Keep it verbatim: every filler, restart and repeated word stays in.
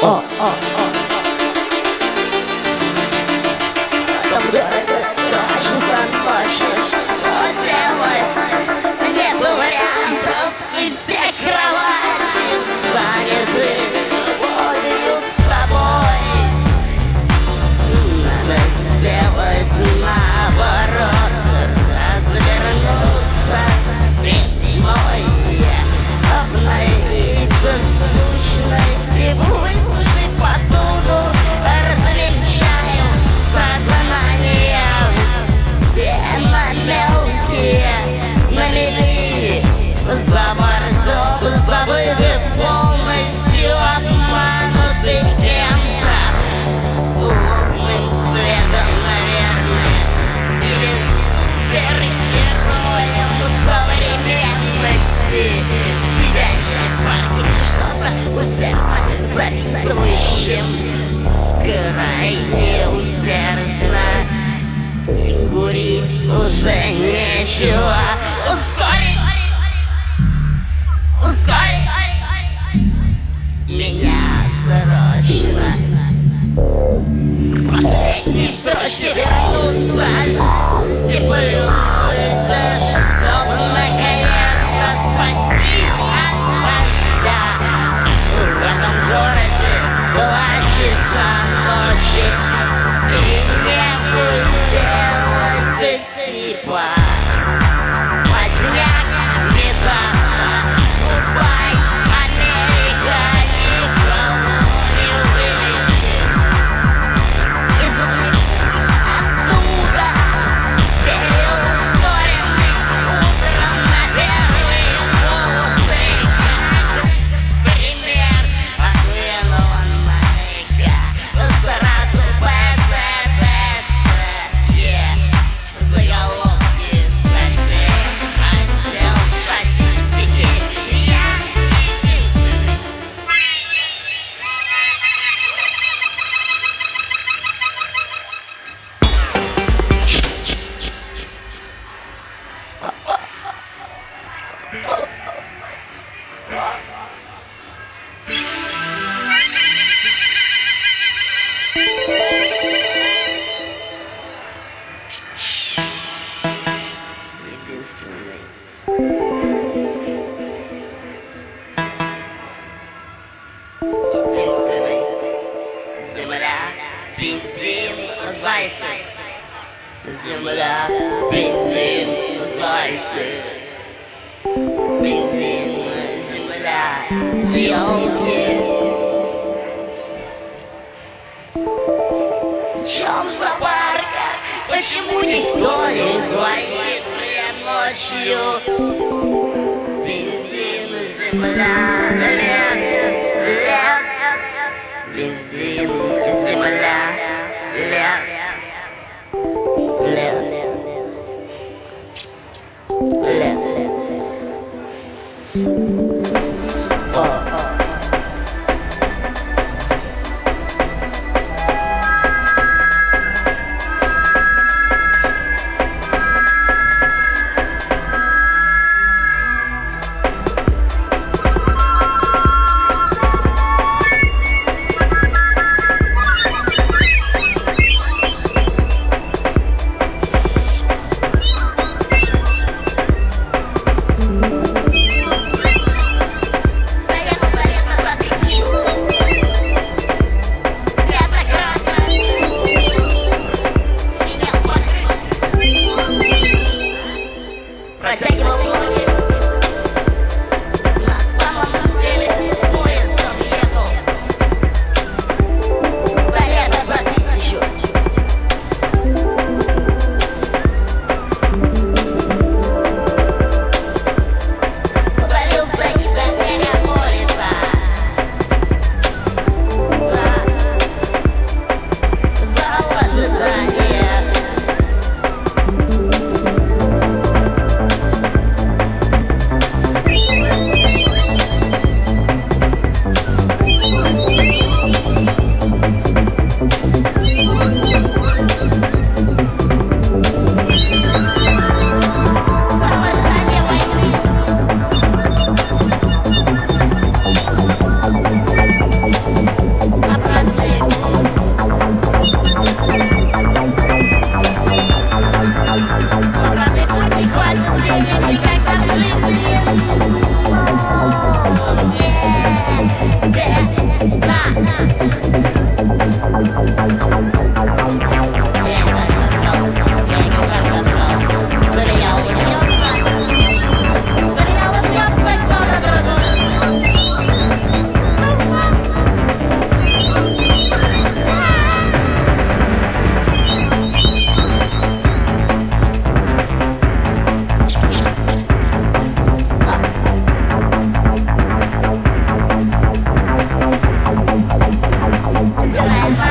oh, oh, oh. Нет вариантов, и все кровати заняты любовью с тобой. Надо сделать наоборот, развернуться спиной, обновиться сущности, выслушать посуду, развенчаем сознание. Все на мелкие, на мели, заборцов, забыты полностью, обмануты кем-то, лунным светом, наверное, или сверхгероем современности, сидящим вокруг что-то усердно записывающим, крайне усердно. Курить уже нечего. Ускорить! Ускорить! Меня срочно к последней строчке вернуться и плюнуться, чтобы наконец-то спастись от дождя. В этом городе два часа ночи, и небу делается типа поздняк, внезапно Дубай, Америка, никого не вылечит. Из оттуда переускоренный утром на первые волосы, как пример отвинованная река, сразу заголовки статей, отдел статистики. Я единственный. Земля, бензин, зайцы. Земля, бензин, зайцы. Бензин, земля, елки. В чем запарка? Почему никто не звонит мне ночью? Бензин, земля, лес, лес. Бензин, земля, лес, лес, лес. О, о. Давай.